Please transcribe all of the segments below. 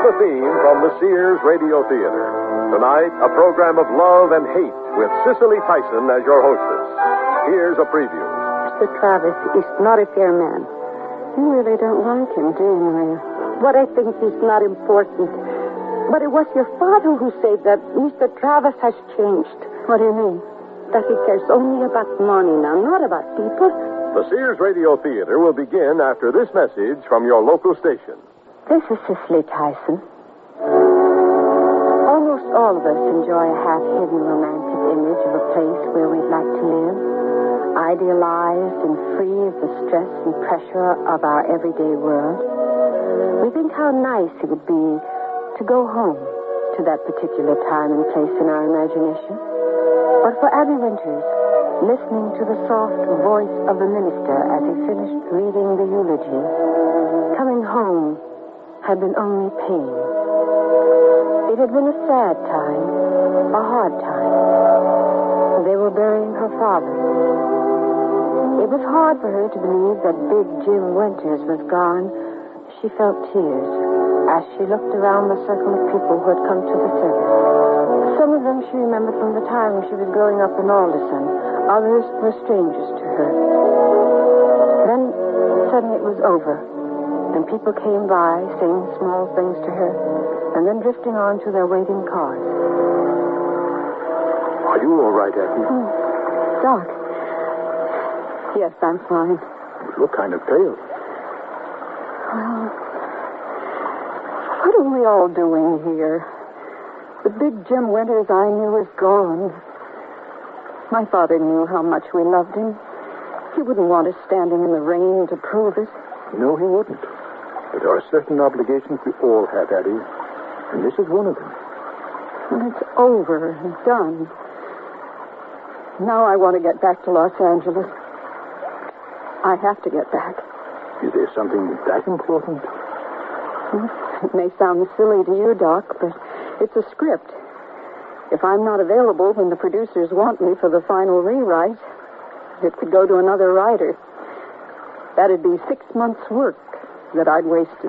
the theme from the Sears Radio Theater. Tonight, a program of love and hate with Cicely Tyson as your hostess. Here's a preview. Mr. Travis is not a fair man. You really don't like him, do you, Maria? What I think is not important. But it was your father who said that Mr. Travis has changed. What do you mean? That he cares only about money now, not about people. The Sears Radio Theater will begin after this message from your local station. This is Cicely Tyson. Almost all of us enjoy a half-hidden romantic image of a place where we'd like to live, idealized and free of the stress and pressure of our everyday world. We think how nice it would be to go home to that particular time and place in our imagination. But for Abby Winters, listening to the soft voice of the minister as he finished reading the eulogy, coming home had been only pain. It had been a sad time, a hard time. They were burying her father. It was hard for her to believe that big Jim Winters was gone. She felt tears as she looked around the circle of people who had come to the service. Some of them she remembered from the time when she was growing up in Alderson. Others were strangers to her. Then, suddenly it was over, and people came by, saying small things to her, and then drifting on to their waiting cars. Are you all right, Abby? Doc. Yes, I'm fine. You look kind of pale. Well, what are we all doing here? The big Jim Winters I knew is gone. My father knew how much we loved him. He wouldn't want us standing in the rain to prove it. No, he wouldn't. But there are certain obligations we all have, Addie. And this is one of them. And it's over and done. Now I want to get back to Los Angeles. I have to get back. Is there something that important? It may sound silly to you, Doc, but it's a script. If I'm not available when the producers want me for the final rewrite, it could go to another writer. That'd be 6 months' work that I'd wasted. 3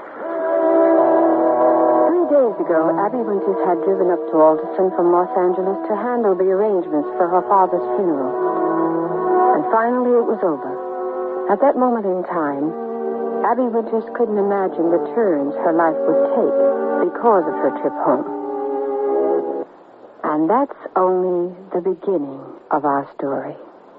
days ago, Abby Winters had driven up to Alderson from Los Angeles to handle the arrangements for her father's funeral. And finally it was over. At that moment in time, Abby Winters couldn't imagine the turns her life would take because of her trip home. And that's only the beginning of our story.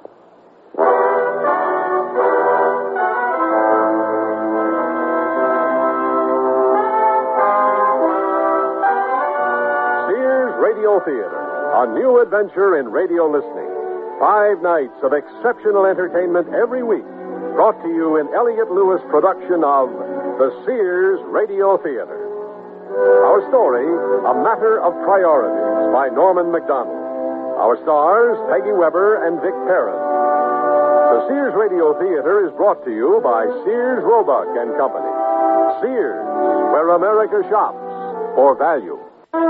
Sears Radio Theater, a new adventure in radio listening. 5 nights of exceptional entertainment every week, brought to you in Elliott Lewis production of the Sears Radio Theater. Our story, A Matter of Priorities, by Norman MacDonald. Our stars, Peggy Weber and Vic Perrin. The Sears Radio Theater is brought to you by Sears Roebuck and Company. Sears, where America shops for value.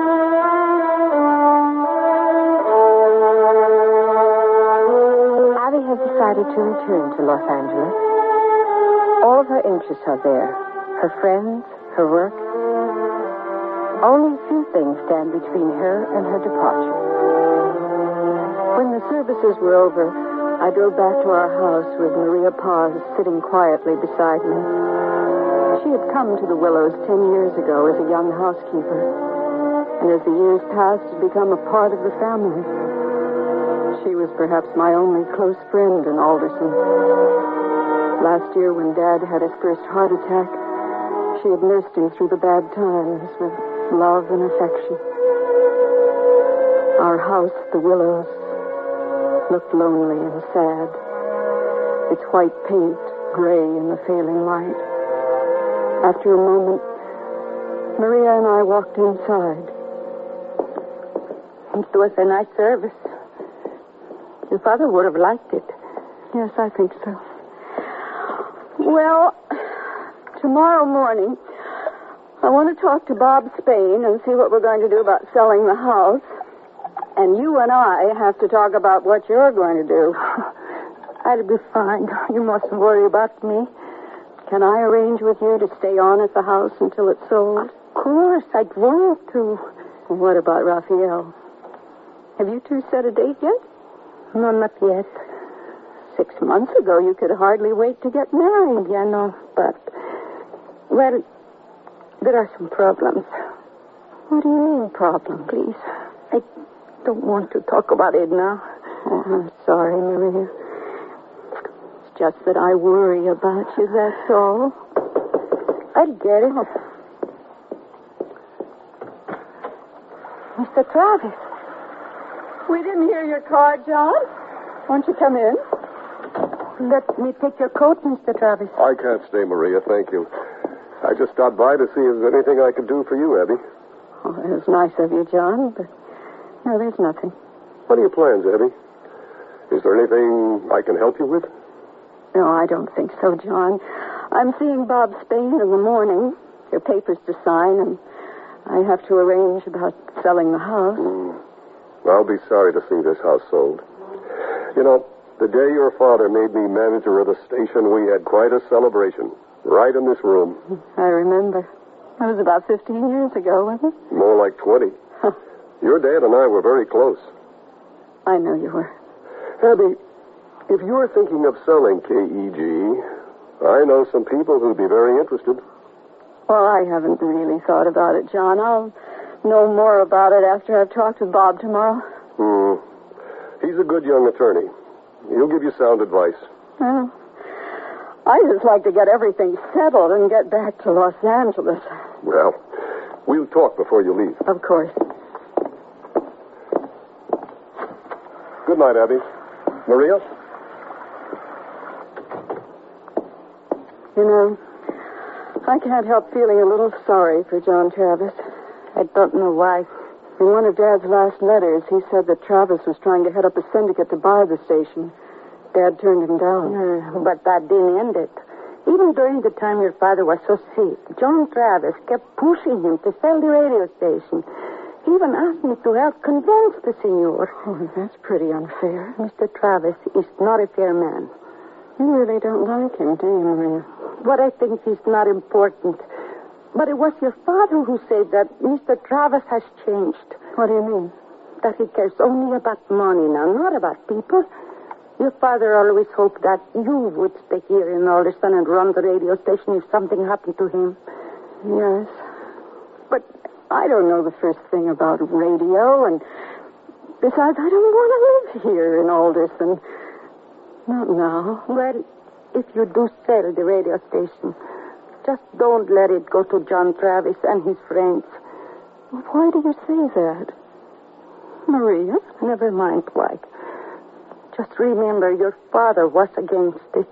Abby has decided to return to Los Angeles. All of her interests are there. Her friends, her work. Only a few things stand between her and her departure. When the services were over, I drove back to our house with Maria Paz sitting quietly beside me. She had come to the Willows 10 years ago as a young housekeeper, and as the years passed, had become a part of the family. She was perhaps my only close friend in Alderson. Last year, when Dad had his first heart attack, she had nursed him through the bad times with love and affection. Our house, the Willows, looked lonely and sad, its white paint gray in the failing light. After a moment, Maria and I walked inside. It was a nice service. Your father would have liked it. Yes, I think so. Well, tomorrow morning, I want to talk to Bob Spain and see what we're going to do about selling the house. And you and I have to talk about what you're going to do. That'll be fine. You mustn't worry about me. Can I arrange with you to stay on at the house until it's sold? course, I'd want to. What about Raphael? Have you two set a date yet? No, not yet. 6 months ago, you could hardly wait to get married. Yeah, no, but... Well, there are some problems. What do you mean, problem? Please, I don't want to talk about it now. Oh, I'm sorry, Maria. It's just that I worry about you, that's all. I'll get it. Mr. Travis. We didn't hear your card, John. Won't you come in? Let me take your coat, Mr. Travis. I can't stay, Maria, thank you. I just stopped by to see if there's anything I could do for you, Abby. Oh, it was nice of you, John, but no, there's nothing. What are your plans, Abby? Is there anything I can help you with? No, I don't think so, John. I'm seeing Bob Spain in the morning. There are papers to sign, and I have to arrange about selling the house. I'll be sorry to see this house sold. You know, the day your father made me manager of the station, we had quite a celebration. Right in this room. I remember. That was about 15 years ago, wasn't it? More like 20. Your dad and I were very close. I know you were. Abby, if you're thinking of selling KEG, I know some people who'd be very interested. Well, I haven't really thought about it, John. I'll know more about it after I've talked with Bob tomorrow. He's a good young attorney. He'll give you sound advice. Well, I just like to get everything settled and get back to Los Angeles. Well, we'll talk before you leave. Of course. Good night, Abby. Maria? You know, I can't help feeling a little sorry for John Travis. I don't know why. In one of Dad's last letters, he said that Travis was trying to head up a syndicate to buy the station. Dad turned him down. But that didn't end it. Even during the time your father was so sick, John Travis kept pushing him to sell the radio station. He even asked me to help convince the senor. Oh, that's pretty unfair. Mr. Travis is not a fair man. You really don't like him, do you, Maria? What I think is not important. But it was your father who said that Mr. Travis has changed. What do you mean? That he cares only about money now, not about people. Your father always hoped that you would stay here in Alderson and run the radio station if something happened to him. Yes. But I don't know the first thing about radio, and besides, I don't want to live here in Alderson. Not now. Well, if you do sell the radio station, just don't let it go to John Travis and his friends. Why do you say that? Maria? Never mind why. Just remember your father was against it.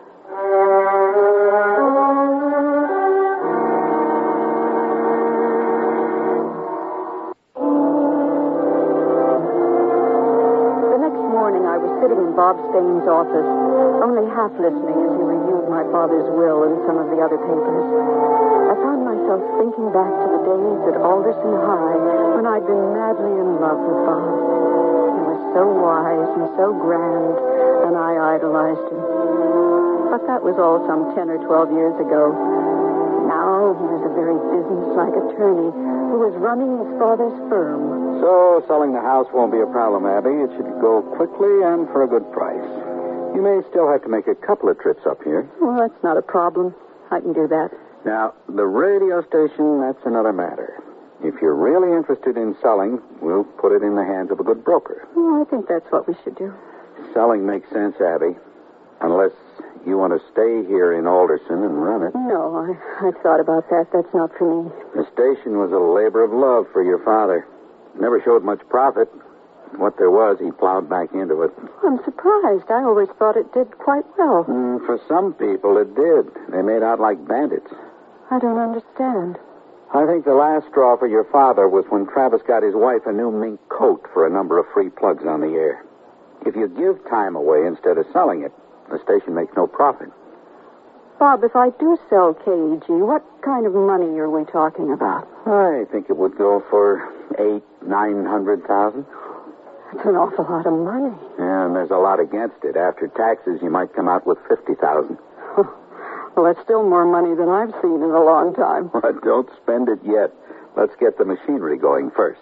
The next morning, I was sitting in Bob Spain's office, only half listening as he reviewed my father's will and some of the other papers. I found myself thinking back to the days at Alderson High when I'd been madly in love with Bob. He was so wise and so grand, and I idolized him. But that was all some 10 or 12 years ago. Now he was a very businesslike attorney who was running his father's firm. So, selling the house won't be a problem, Abby. It should go quickly and for a good price. You may still have to make a couple of trips up here. Well, that's not a problem. I can do that. Now, the radio station, that's another matter. If you're really interested in selling, we'll put it in the hands of a good broker. Well, I think that's what we should do. Selling makes sense, Abby. Unless you want to stay here in Alderson and run it. No, I've thought about that. That's not for me. The station was a labor of love for your father. Never showed much profit. What there was, he plowed back into it. I'm surprised. I always thought it did quite well. For some people, it did. They made out like bandits. I don't understand. I think the last straw for your father was when Travis got his wife a new mink coat for a number of free plugs on the air. If you give time away instead of selling it, the station makes no profit. Bob, if I do sell KEG, what kind of money are we talking about? I think it would go for $800,000-900,000. That's an awful lot of money. Yeah, and there's a lot against it. After taxes, you might come out with $50,000. Well, that's still more money than I've seen in a long time. But don't spend it yet. Let's get the machinery going first.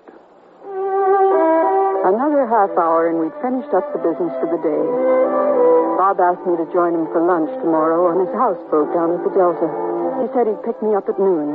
Another half hour, and we'd finished up the business for the day. Bob asked me to join him for lunch tomorrow on his houseboat down at the Delta. He said he'd pick me up at noon.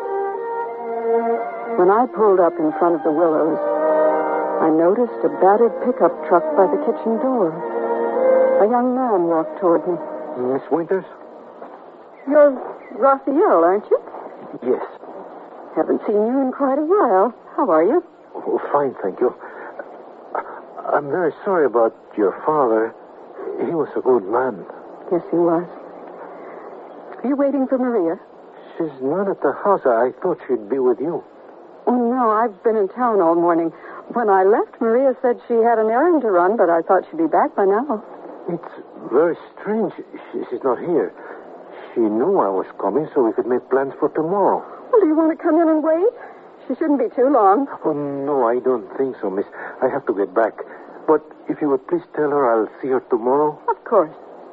When I pulled up in front of the Willows, I noticed a battered pickup truck by the kitchen door. A young man walked toward me. Miss Winters? You're Raphael, aren't you? Yes. Haven't seen you in quite a while. How are you? Oh, fine, thank you. I'm very sorry about your father. He was a good man. Yes, he was. Are you waiting for Maria? She's not at the house. I thought she'd be with you. Oh, no, I've been in town all morning. When I left, Maria said she had an errand to run, but I thought she'd be back by now. It's very strange. She's not here. She knew I was coming so we could make plans for tomorrow. Well, do you want to come in and wait? She shouldn't be too long. Oh, no, I don't think so, miss. I have to get back. But if you would please tell her I'll see her tomorrow. Of course.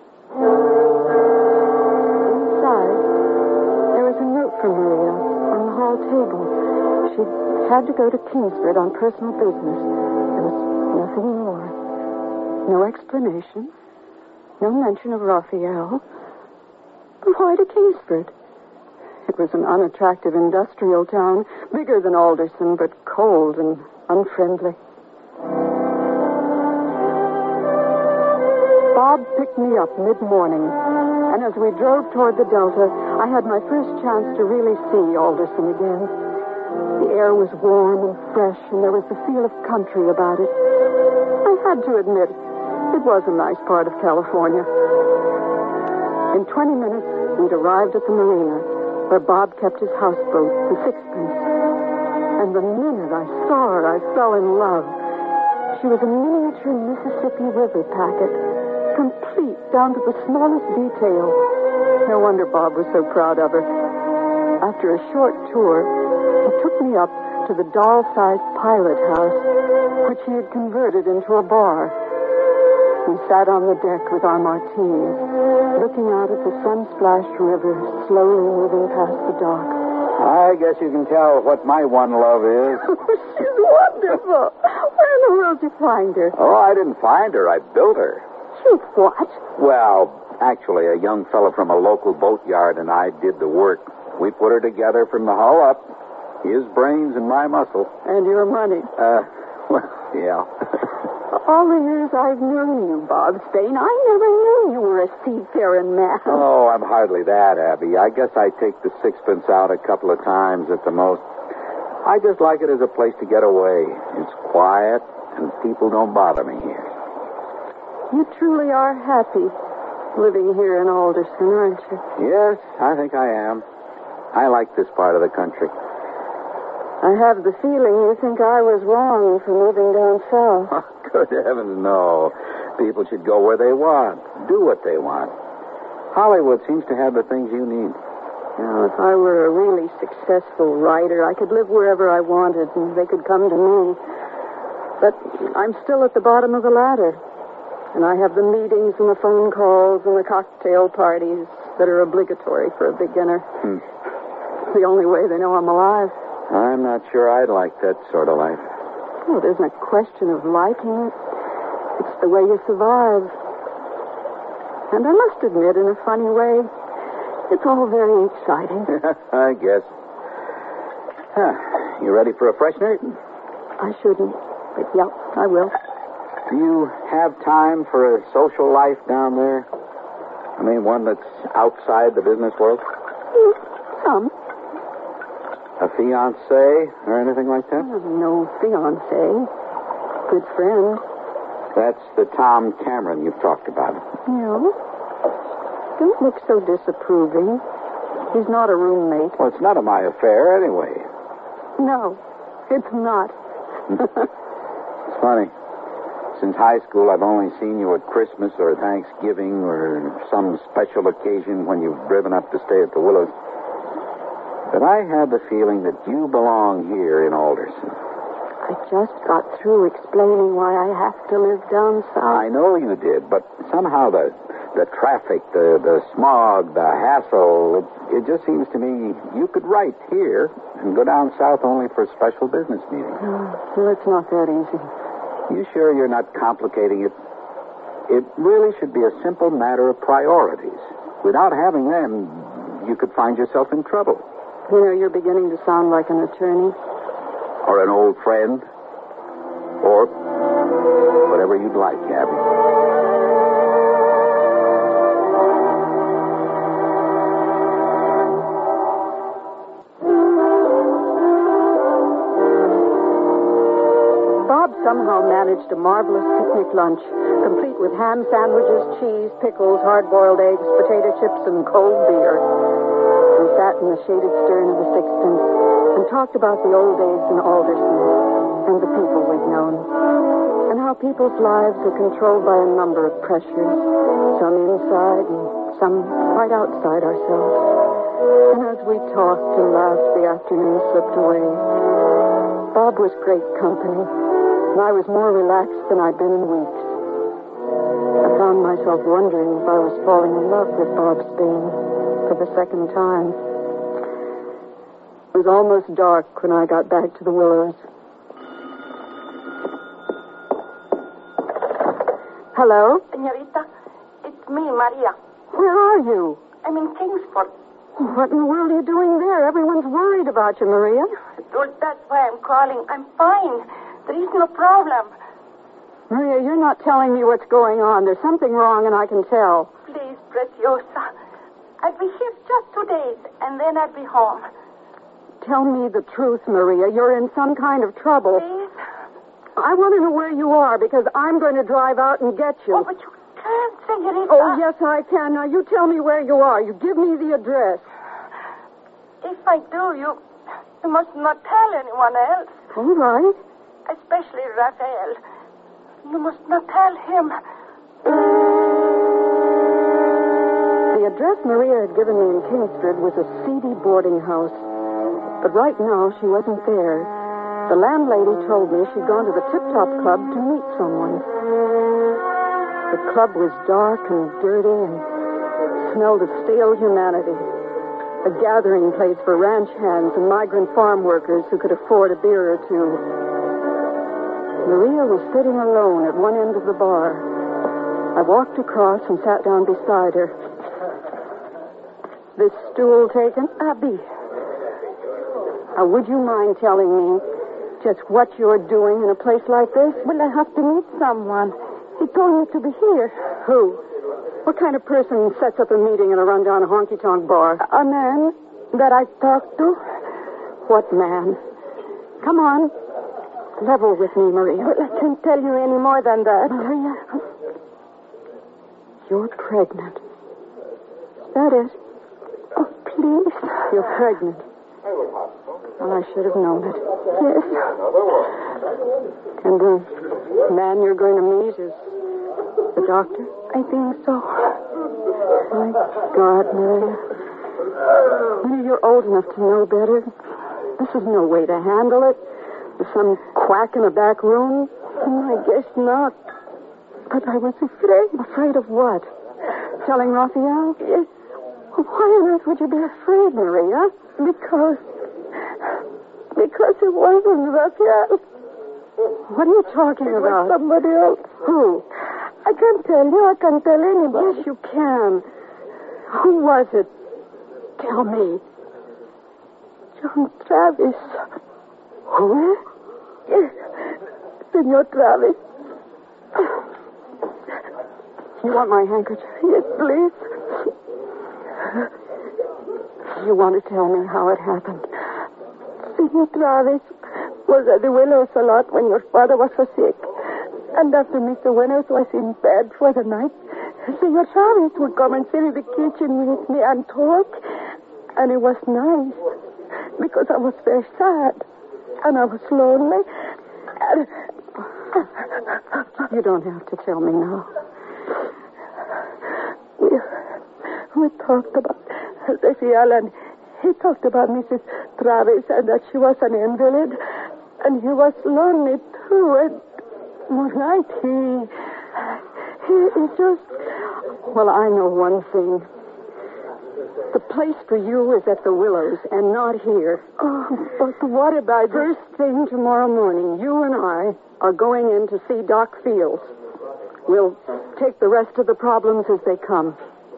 Inside, there was a note from Maria on the hall table. She had to go to Kingsford on personal business. There was nothing more. No explanation. No mention of Raphael. Why to Kingsford? It was an unattractive industrial town, bigger than Alderson, but cold and unfriendly. Bob picked me up mid-morning, and as we drove toward the Delta, I had my first chance to really see Alderson again. The air was warm and fresh, and there was the feel of country about it. I had to admit, it was a nice part of California. In 20 minutes, we'd arrived at the marina, where Bob kept his houseboat, the Sixpence. And the minute I saw her, I fell in love. She was a miniature Mississippi River packet, complete down to the smallest detail. No wonder Bob was so proud of her. After a short tour, he took me up to the doll-sized pilot house, which he had converted into a bar. We sat on the deck with our martinis, looking out at the sun-splashed river slowly moving past the dock. I guess you can tell what my one love is. She's wonderful. Where in the world did you find her? Oh, I didn't find her. I built her. She what? Well, actually, a young fellow from a local boatyard and I did the work. We put her together from the hull up. His brains and my muscle. And your money. Well, yeah. All the years I've known you, Bob Spain, I never knew you were a seafaring man. Oh, I'm hardly that, Abby. I guess I take the Sixpence out a couple of times at the most. I just like it as a place to get away. It's quiet, and people don't bother me here. You truly are happy living here in Alderson, aren't you? Yes, I think I am. I like this part of the country. I have the feeling you think I was wrong for moving down south. Oh, good heavens, no. People should go where they want, do what they want. Hollywood seems to have the things you need. Now, if I were a really successful writer, I could live wherever I wanted, and they could come to me. But I'm still at the bottom of the ladder. And I have the meetings and the phone calls and the cocktail parties that are obligatory for a beginner. It's the only way they know I'm alive. I'm not sure I'd like that sort of life. Well, it isn't a question of liking it. It's the way you survive. And I must admit, in a funny way, it's all very exciting. I guess. You ready for a freshener? I shouldn't, but yeah, I will. Do you have time for a social life down there? I mean, one that's outside the business world? Some. A fiancé or anything like that? No fiancé. Good friend. That's the Tom Cameron you've talked about. No. Don't look so disapproving. He's not a roommate. Well, it's none of my affair anyway. No, it's not. It's funny. Since high school, I've only seen you at Christmas or Thanksgiving or some special occasion when you've driven up to stay at the Willows. But I have the feeling that you belong here in Alderson. I just got through explaining why I have to live down south. I know you did, but somehow the The traffic, the smog, the hassle, it just seems to me you could write here and go down south only for special business meetings. Well, it's not that easy. You sure you're not complicating it? It really should be a simple matter of priorities. Without having them, you could find yourself in trouble. You know, you're beginning to sound like an attorney. Or an old friend. Or whatever you'd like, Abby. Bob somehow managed a marvelous picnic lunch, complete with ham sandwiches, cheese, pickles, hard-boiled eggs, potato chips, and cold beer. We sat in the shaded stern of the Sixpence and talked about the old days in Alderson and the people we'd known, and how people's lives are controlled by a number of pressures, some inside and some quite outside ourselves. And as we talked and laughed, the afternoon slipped away. Bob was great company, and I was more relaxed than I'd been in weeks. I found myself wondering if I was falling in love with Bob Spain for the second time. It was almost dark when I got back to the Willows. Hello? Senorita, it's me, Maria. Where are you? I'm in Kingsford. What in the world are you doing there? Everyone's worried about you, Maria. Well, that's why I'm calling. I'm fine. There is no problem. Maria, you're not telling me what's going on. There's something wrong, and I can tell. Please, Preciosa. I'll be here just 2 days, and then I'll be home. Tell me the truth, Maria. You're in some kind of trouble. Please? I want to know where you are, because I'm going to drive out and get you. Oh, but you can't, Senorita. Oh, yes, I can. Now, you tell me where you are. You give me the address. If I do, you must not tell anyone else, All right. especially Raphael. You must not tell him. The address Maria had given me in Kingsford was a seedy boarding house. But right now, she wasn't there. The landlady told me she'd gone to the Tip Top Club to meet someone. The club was dark and dirty and smelled of stale humanity. A gathering place for ranch hands and migrant farm workers who could afford a beer or two. Maria was sitting alone at one end of the bar. I walked across and sat down beside her. This stool taken? Abby. Now, would you mind telling me just what you're doing in a place like this? Well, I have to meet someone. He told me to be here. Who? What kind of person sets up a meeting in a rundown honky-tonk bar? A man that I talked to. What man? Come on. Level with me, Maria. Well, I can't tell you any more than that. Maria, you're pregnant. That is. Oh, please. You're pregnant. Well, I should have known it. Yes. And the man you're going to meet is the doctor? I think so. My God, Maria. When you're old enough to know better, this is no way to handle it. With some quack in a back room. I guess not. But I was afraid. Afraid of what? Telling Raphael? Yes. Why on earth would you be afraid, Maria? Because it wasn't Raphael. What are you talking It about? was somebody else. Who? I can't tell you. I can't tell anybody. Yes, you can. Who was it? Tell me. John Travis. Who? Yes. Senor Travis. You want my handkerchief? Yes, please. You want to tell me how it happened? Senor Travis was at the Willows a lot when your father was so sick. And after Mr. Winners was in bed for the night, Senor Travis would come and sit in the kitchen with me and talk. And it was nice, because I was very sad. And I was lonely. And... You don't have to tell me now. We talked about Raphael, and he talked about Mrs. Travis and that she was an invalid. And he was lonely, too. And one night he just... Well, I know one thing. The place for you is at the Willows and not here. Oh, but what about First thing tomorrow morning, you and I are going in to see Doc Fields. We'll take the rest of the problems as they come.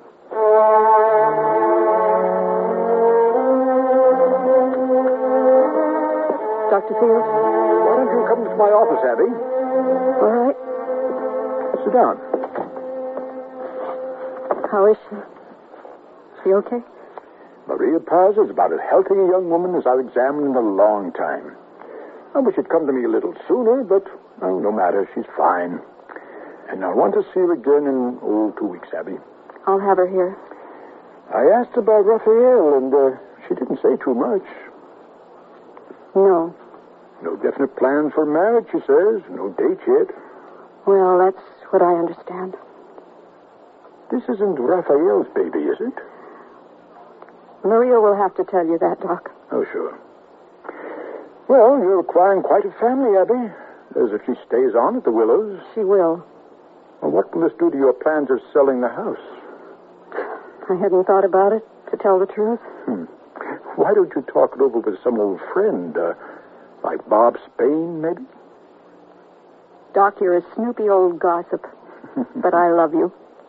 Dr. Fields? Why don't you come to my office, Abby? All right. Sit down. How is she? Is she okay? Maria Paz is about as healthy a young woman as I've examined in a long time. I wish she'd come to me a little sooner, but no matter. She's fine. And I want to see her again in, 2 weeks, Abby. I'll have her here. I asked about Raphael, and she didn't say too much. No. No definite plans for marriage, she says. No date yet. Well, that's what I understand. This isn't Raphael's baby, is it? Maria will have to tell you that, Doc. Oh, sure. Well, you're acquiring quite a family, Abby. As if she stays on at the Willows. She will. Well, what will this do to your plans of selling the house? I hadn't thought about it, to tell the truth. Why don't you talk it over with some old friend, like Bob Spain, maybe? Doc, you're a snoopy old gossip, but I love you.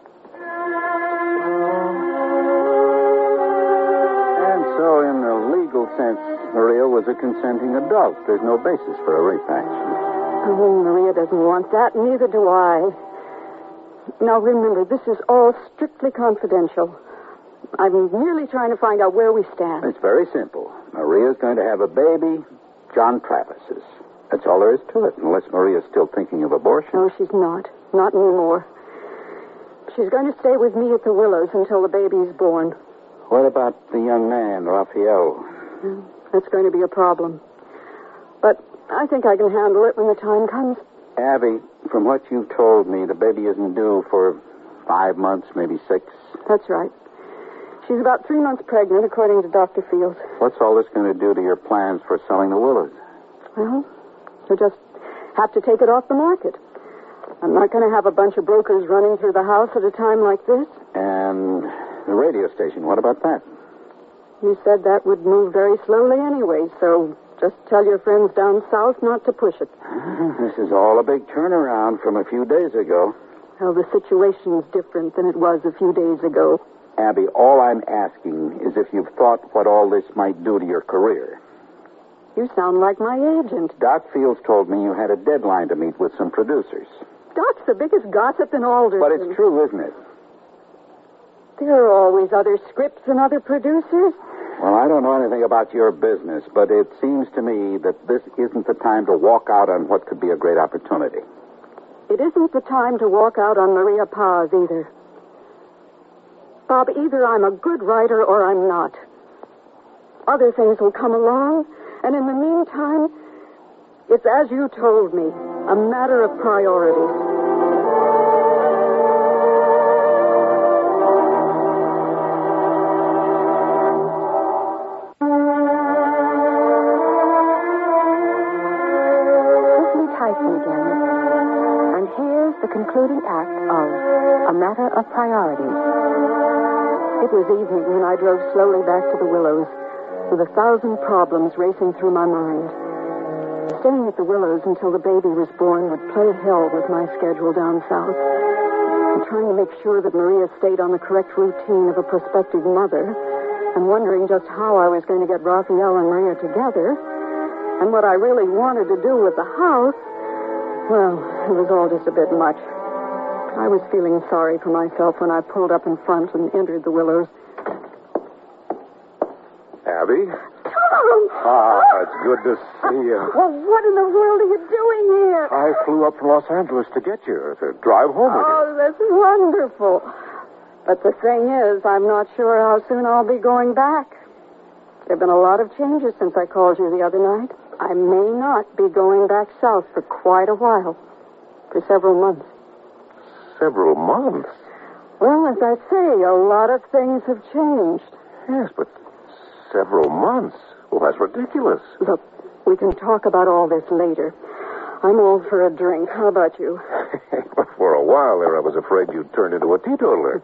And so, in a legal sense, Maria was a consenting adult. There's no basis for a rape action. Oh, Maria doesn't want that, neither do I. Now, remember, this is all strictly confidential. I'm merely trying to find out where we stand. It's very simple. Maria's going to have a baby, John Travis's. That's all there is to it, unless Maria's still thinking of abortion. No, she's not. Not anymore. She's going to stay with me at the Willows until the baby's born. What about the young man, Raphael? That's going to be a problem. But I think I can handle it when the time comes. Abby, from what you've told me, the baby isn't due for 5 months, maybe 6. That's right. She's about 3 months pregnant, according to Dr. Fields. What's all this going to do to your plans for selling the Willows? Well, you'll just have to take it off the market. I'm not going to have a bunch of brokers running through the house at a time like this. And the radio station, what about that? You said that would move very slowly anyway, so just tell your friends down south not to push it. This is all a big turnaround from a few days ago. Well, the situation's different than it was a few days ago. Abby, all I'm asking is if you've thought what all this might do to your career. You sound like my agent. Doc Fields told me you had a deadline to meet with some producers. Doc's the biggest gossip in Alderson. But it's true, isn't it? There are always other scripts and other producers. Well, I don't know anything about your business, but it seems to me that this isn't the time to walk out on what could be a great opportunity. It isn't the time to walk out on Maria Paz either. Bob, either I'm a good writer or I'm not. Other things will come along, and in the meantime, it's as you told me, a matter of priorities. Concluding act of A Matter of Priorities. It was evening when I drove slowly back to the Willows, with 1,000 problems racing through my mind. Staying at the Willows until the baby was born would play hell with my schedule down south. And trying to make sure that Maria stayed on the correct routine of a prospective mother, and wondering just how I was going to get Raphael and Maria together, and what I really wanted to do with the house, well, it was all just a bit much. I was feeling sorry for myself when I pulled up in front and entered the Willows. Abby? Tom! It's good to see you. Well, what in the world are you doing here? I flew up from Los Angeles to get you, to drive home with you. Oh, that's wonderful. But the thing is, I'm not sure how soon I'll be going back. There have been a lot of changes since I called you the other night. I may not be going back south for quite a while. For several months. Several months? Well, as I say, a lot of things have changed. Yes, but several months? Well, that's ridiculous. Look, we can talk about all this later. I'm all for a drink. How about you? For a while there, I was afraid you'd turned into a teetotaler.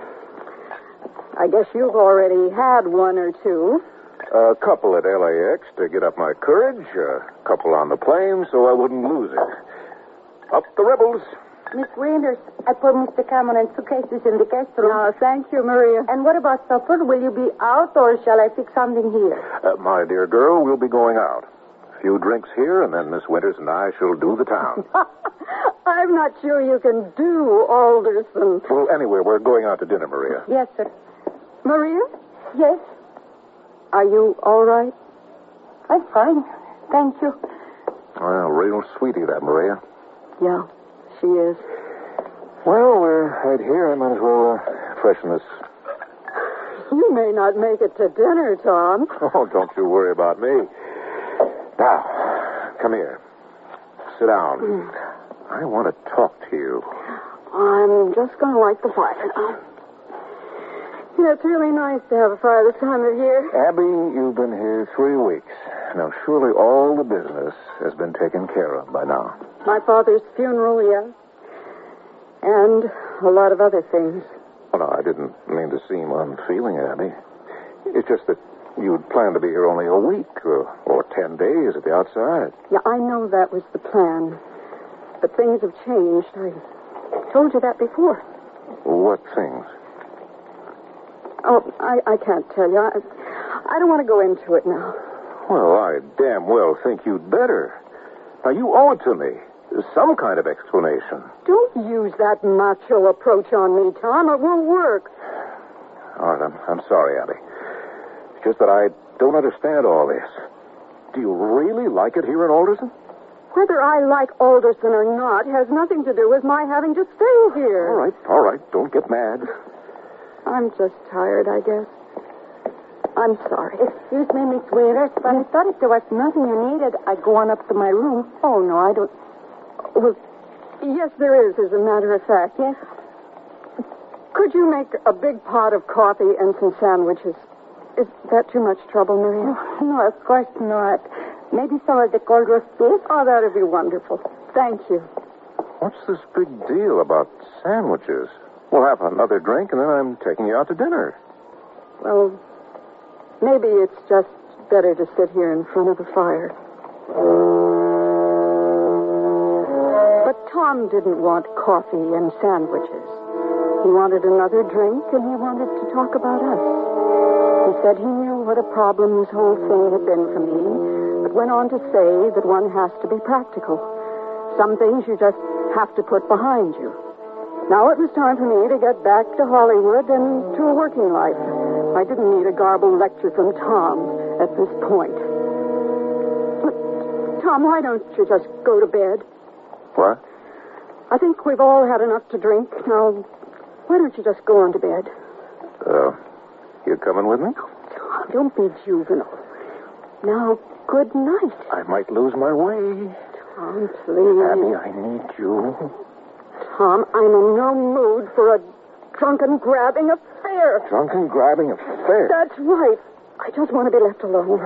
I guess you've already had one or two. A couple at LAX to get up my courage, a couple on the plane so I wouldn't lose it. Up the rebels. Miss Winters, I put Mr. Cameron's suitcases in the guest room. No, thank you, Maria. And what about supper? Will you be out, or shall I fix something here? My dear girl, we'll be going out. A few drinks here, and then Miss Winters and I shall do the town. I'm not sure you can do Alderson. Well, anyway, we're going out to dinner, Maria. Yes, sir. Maria, Yes, are you all right? I'm fine. Thank you. Well, real sweetie, that, Maria. Yeah, she is. Well, we're right here. I might as well freshen this. You may not make it to dinner, Tom. Oh, don't you worry about me. Now, come here. Sit down. I want to talk to you. I'm just going to light the fire now. You know, it's really nice to have a fire this time of year. Abby, you've been here 3 weeks. Now, surely all the business has been taken care of by now. My father's funeral, yes. And a lot of other things. Oh, no, I didn't mean to seem unfeeling, Abby. It's just that you'd planned to be here only a week or 10 days at the outside. Yeah, I know that was the plan. But things have changed. I told you that before. What things? Oh, I can't tell you. I don't want to go into it now. Well, I damn well think you'd better. Now, you owe it to me. Some kind of explanation. Don't use that macho approach on me, Tom. It won't work. All right, I'm sorry, Abby. It's just that I don't understand all this. Do you really like it here in Alderson? Whether I like Alderson or not has nothing to do with my having to stay here. All right. Don't get mad. I'm just tired, I guess. I'm sorry. Excuse me, Miss Winters, but I thought if there was nothing you needed, I'd go on up to my room. Oh, no, I don't. Well, yes, there is, as a matter of fact. Yes? Could you make a big pot of coffee and some sandwiches? Is that too much trouble, Maria? No, of course not. Maybe some of the cold roast beef? Oh, that'd be wonderful. Thank you. What's this big deal about sandwiches? We'll have another drink, and then I'm taking you out to dinner. Well, maybe it's just better to sit here in front of the fire. But Tom didn't want coffee and sandwiches. He wanted another drink, and he wanted to talk about us. He said he knew what a problem this whole thing had been for me, but went on to say that one has to be practical. Some things you just have to put behind you. Now it was time for me to get back to Hollywood and to a working life. I didn't need a garbled lecture from Tom at this point. But, Tom, why don't you just go to bed? What? I think we've all had enough to drink. Now, why don't you just go on to bed? You coming with me? Oh, don't be juvenile. Now, good night. I might lose my way. Tom, please. Abby, I need you. Tom, I'm in no mood for a drunken grabbing affair. Drunken grabbing affair? That's right. I just want to be left alone.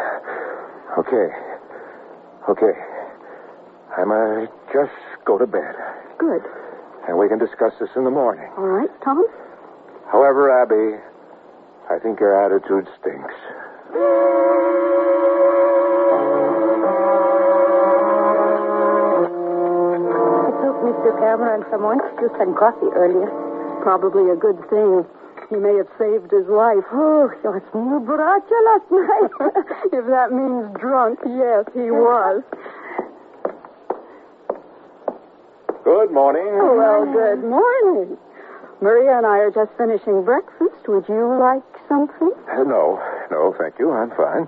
Okay. I might just go to bed. Good. And we can discuss this in the morning. All right, Tom? However, Abby, I think your attitude stinks. Mr. Cameron some orange juice and coffee earlier. Probably a good thing. He may have saved his life. Oh, he was muy borracho last night. If that means drunk, yes, he was. Good morning. Oh, well, good morning. Maria and I are just finishing breakfast. Would you like something? No, thank you. I'm fine.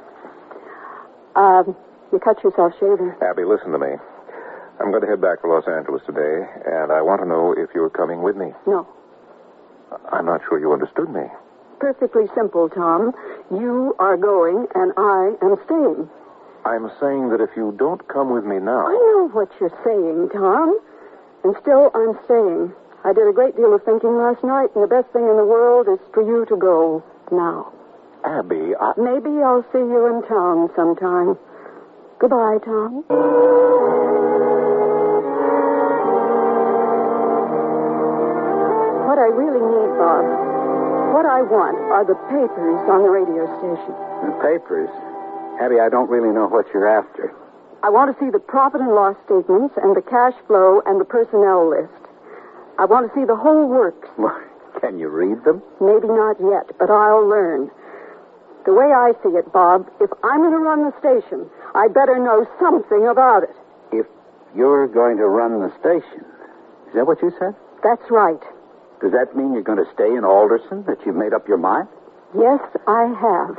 You cut yourself shaving. Abby, listen to me. I'm going to head back to Los Angeles today, and I want to know if you're coming with me. No. I'm not sure you understood me. Perfectly simple, Tom. You are going, and I am staying. I'm saying that if you don't come with me now... I know what you're saying, Tom. And still, I'm staying. I did a great deal of thinking last night, and the best thing in the world is for you to go now. Abby, Maybe I'll see you in town sometime. Goodbye, Tom. What I really need, Bob, what I want are the papers on the radio station. The papers? Abby, I don't really know what you're after. I want to see the profit and loss statements and the cash flow and the personnel list. I want to see the whole works. Can you read them? Maybe not yet, but I'll learn. The way I see it, Bob, if I'm going to run the station, I better know something about it. If you're going to run the station, is that what you said? That's right. Does that mean you're going to stay in Alderson, that you've made up your mind? Yes, I have.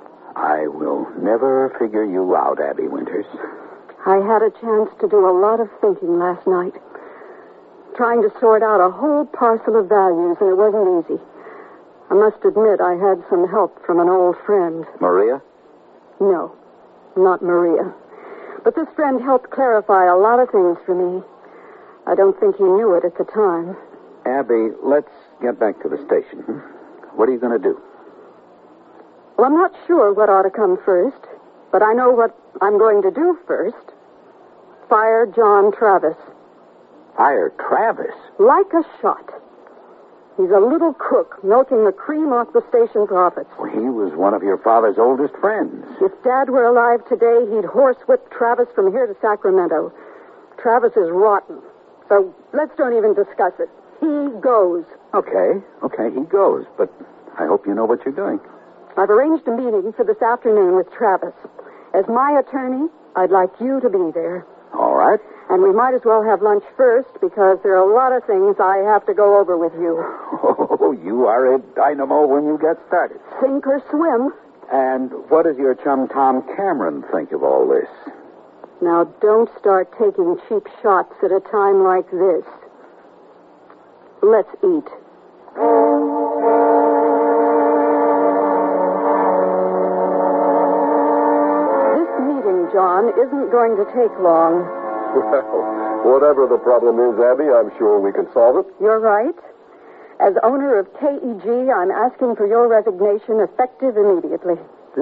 I will never figure you out, Abby Winters. I had a chance to do a lot of thinking last night, trying to sort out a whole parcel of values, and it wasn't easy. I must admit I had some help from an old friend. Maria? No, not Maria. But this friend helped clarify a lot of things for me. I don't think he knew it at the time. Abby, let's get back to the station. What are you going to do? Well, I'm not sure what ought to come first, but I know what I'm going to do first. Fire John Travis. Fire Travis? Like a shot. He's a little crook, milking the cream off the station profits. Well, he was one of your father's oldest friends. If Dad were alive today, he'd horsewhip Travis from here to Sacramento. Travis is rotten. So let's don't even discuss it. He goes. Okay, he goes. But I hope you know what you're doing. I've arranged a meeting for this afternoon with Travis. As my attorney, I'd like you to be there. All right. And we might as well have lunch first, because there are a lot of things I have to go over with you. Oh, you are a dynamo when you get started. Sink or swim. And what does your chum Tom Cameron think of all this? Now, don't start taking cheap shots at a time like this. Let's eat. This meeting, John, isn't going to take long. Well, whatever the problem is, Abby, I'm sure we can solve it. You're right. As owner of KEG, I'm asking for your resignation effective immediately.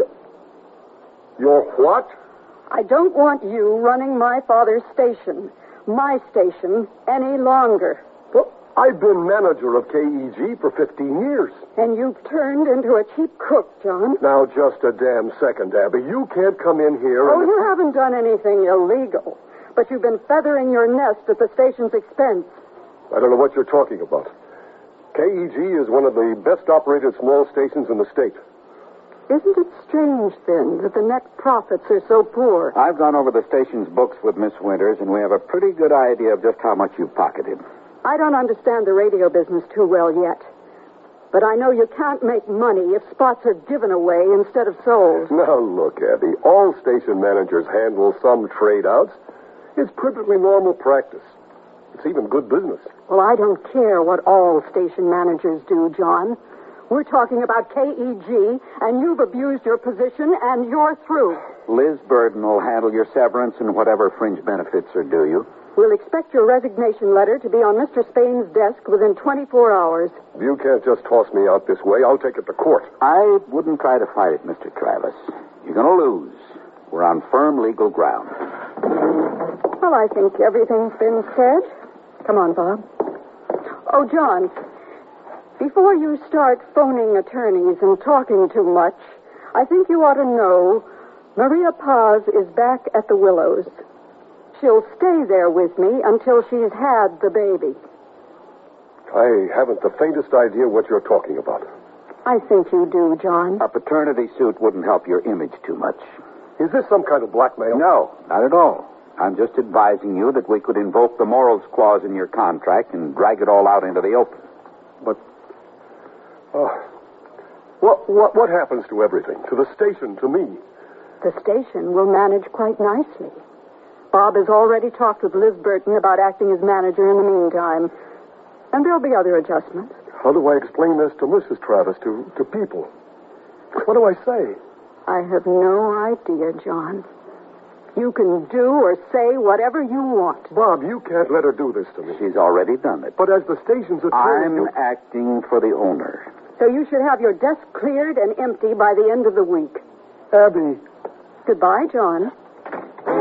Your what? I don't want you running my father's station, my station, any longer. Well, I've been manager of KEG for 15 years. And you've turned into a cheap crook, John. Now, just a damn second, Abby. You can't come in here Oh, and... you haven't done anything illegal. But you've been feathering your nest at the station's expense. I don't know what you're talking about. KEG is one of the best operated small stations in the state. Isn't it strange, then, that the net profits are so poor? I've gone over the station's books with Miss Winters, and we have a pretty good idea of just how much you've pocketed. I don't understand the radio business too well yet. But I know you can't make money if spots are given away instead of sold. Now, look, Abby, all station managers handle some trade-outs. It's perfectly normal practice. It's even good business. Well, I don't care what all station managers do, John. We're talking about KEG, and you've abused your position, and you're through. Liz Burden will handle your severance and whatever fringe benefits are due you. We'll expect your resignation letter to be on Mr. Spain's desk within 24 hours. You can't just toss me out this way. I'll take it to court. I wouldn't try to fight it, Mr. Travis. You're going to lose. We're on firm legal ground. Well, I think everything's been said. Come on, Bob. Oh, John, before you start phoning attorneys and talking too much, I think you ought to know Maria Paz is back at the Willows. She'll stay there with me until she's had the baby. I haven't the faintest idea what you're talking about. I think you do, John. A paternity suit wouldn't help your image too much. Is this some kind of blackmail? No, not at all. I'm just advising you that we could invoke the morals clause in your contract and drag it all out into the open. But, what happens to everything? To the station, to me? The station will manage quite nicely. Bob has already talked with Liz Burton about acting as manager in the meantime. And there'll be other adjustments. How do I explain this to Mrs. Travis, to people? What do I say? I have no idea, John. You can do or say whatever you want. Bob, you can't let her do this to me. She's already done it. But as the station's attorney... I'm acting for the owner. So you should have your desk cleared and empty by the end of the week. Abby. Goodbye, John.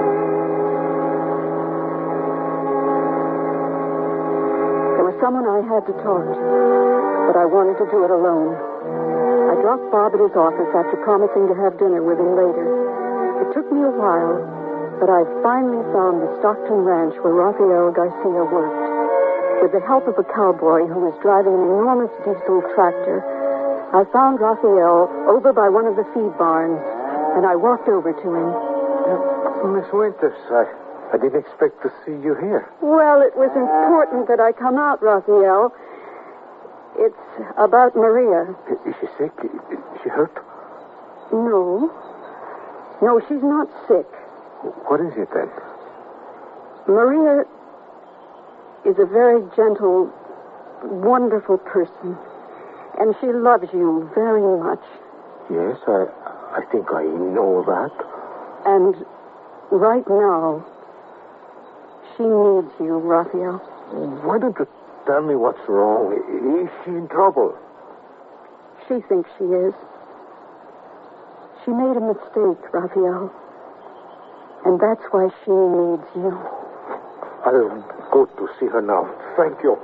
someone I had to talk to, but I wanted to do it alone. I dropped Bob at his office after promising to have dinner with him later. It took me a while, but I finally found the Stockton ranch where Rafael Garcia worked. With the help of a cowboy who was driving an enormous diesel tractor, I found Rafael over by one of the feed barns, and I walked over to him. Miss Winters, I didn't expect to see you here. Well, it was important that I come out, Rafael. It's about Maria. Is she sick? Is she hurt? No. No, she's not sick. What is it then? Maria is a very gentle, wonderful person. And she loves you very much. Yes, I think I know that. And right now, she needs you, Rafael. Why don't you tell me what's wrong? Is she in trouble? She thinks she is. She made a mistake, Rafael. And that's why she needs you. I'll go to see her now. Thank you.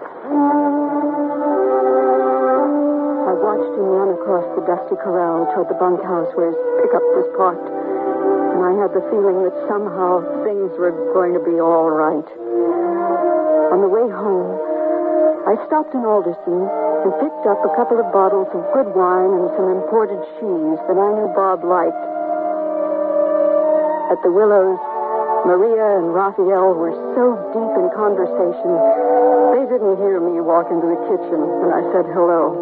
I watched him run across the dusty corral toward the bunkhouse where his pickup was parked. And I had the feeling that somehow things were going to be all right. On the way home, I stopped in Alderson and picked up a couple of bottles of good wine and some imported cheese that I knew Bob liked. At the Willows, Maria and Rafael were so deep in conversation, they didn't hear me walk into the kitchen when I said hello.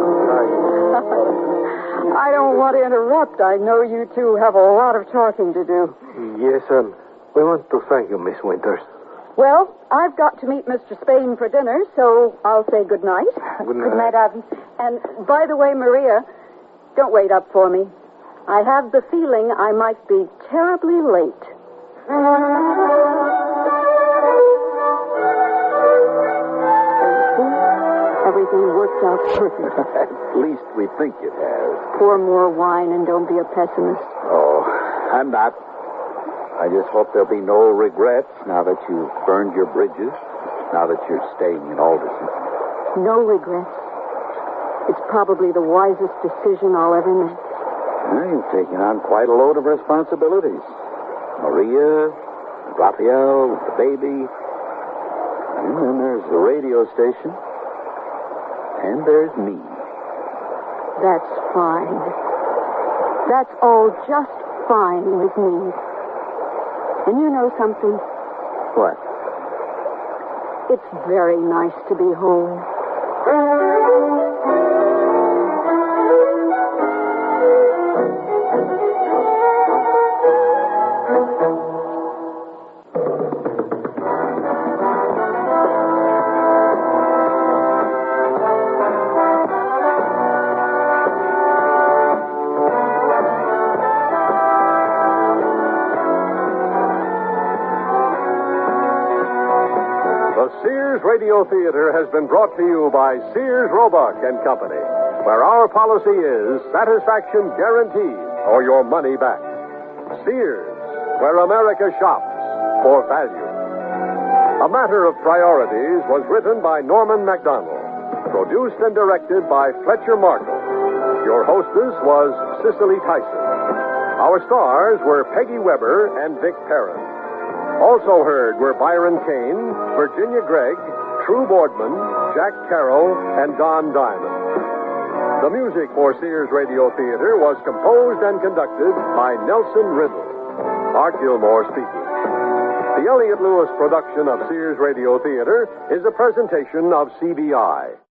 I don't want to interrupt. I know you two have a lot of talking to do. Yes, we want to thank you, Miss Winters. Well, I've got to meet Mr. Spain for dinner, so I'll say good night. Good night. Good night, Abby. And by the way, Maria, don't wait up for me. I have the feeling I might be terribly late. Everything worked out perfect. At least we think it has. Pour more wine and don't be a pessimist. Oh, I'm not. I just hope there'll be no regrets now that you've burned your bridges, now that you're staying in Alderson. No regrets. It's probably the wisest decision I'll ever make. Well, you've taken on quite a load of responsibilities. Maria, Raphael, the baby, and then there's the radio station, and there's me. That's fine. That's all just fine with me. And you know something? What? It's very nice to be home. The Sears Radio Theater has been brought to you by Sears Roebuck and Company, where our policy is satisfaction guaranteed or your money back. Sears, where America shops for value. A Matter of Priorities was written by Norman MacDonald, produced and directed by Fletcher Markle. Your hostess was Cicely Tyson. Our stars were Peggy Weber and Vic Perrin. Also heard were Byron Kane, Virginia Gregg, True Boardman, Jack Carroll, and Don Diamond. The music for Sears Radio Theater was composed and conducted by Nelson Riddle. Art Gilmore speaking. The Elliott Lewis production of Sears Radio Theater is a presentation of CBI.